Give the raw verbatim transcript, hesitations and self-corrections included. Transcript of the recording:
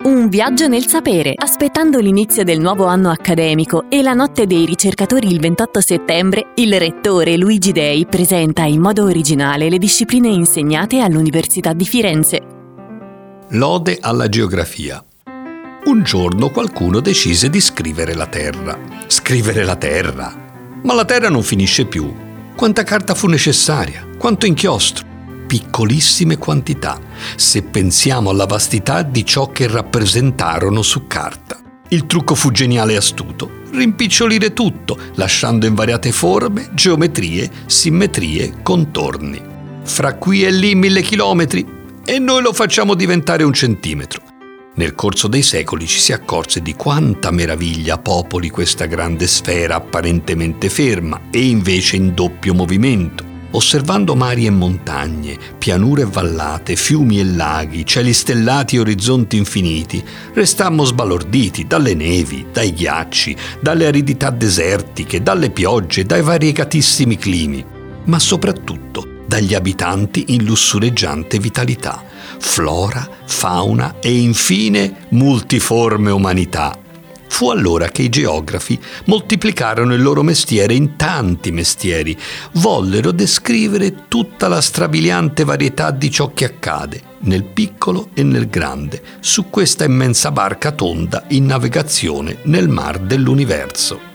Un viaggio nel sapere, aspettando l'inizio del nuovo anno accademico e la notte dei ricercatori il ventotto settembre, il rettore Luigi Dei presenta in modo originale le discipline insegnate all'Università di Firenze. Lode alla geografia. Un giorno qualcuno decise di scrivere la Terra. Scrivere la Terra? Ma la Terra non finisce più. Quanta carta fu necessaria? Quanto inchiostro? Piccolissime quantità, se pensiamo alla vastità di ciò che rappresentarono su carta. Il trucco fu geniale e astuto: rimpicciolire tutto, lasciando invariate forme, geometrie, simmetrie, contorni. Fra qui e lì mille chilometri, e noi lo facciamo diventare un centimetro. Nel corso dei secoli ci si accorse di quanta meraviglia popoli questa grande sfera apparentemente ferma e invece in doppio movimento. Osservando mari e montagne, pianure e vallate, fiumi e laghi, cieli stellati e orizzonti infiniti, restammo sbalorditi dalle nevi, dai ghiacci, dalle aridità desertiche, dalle piogge, dai variegatissimi climi, ma soprattutto dagli abitanti in lussureggiante vitalità, flora, fauna e infine multiforme umanità. Fu allora che i geografi moltiplicarono il loro mestiere in tanti mestieri, vollero descrivere tutta la strabiliante varietà di ciò che accade, nel piccolo e nel grande, su questa immensa barca tonda in navigazione nel mar dell'universo.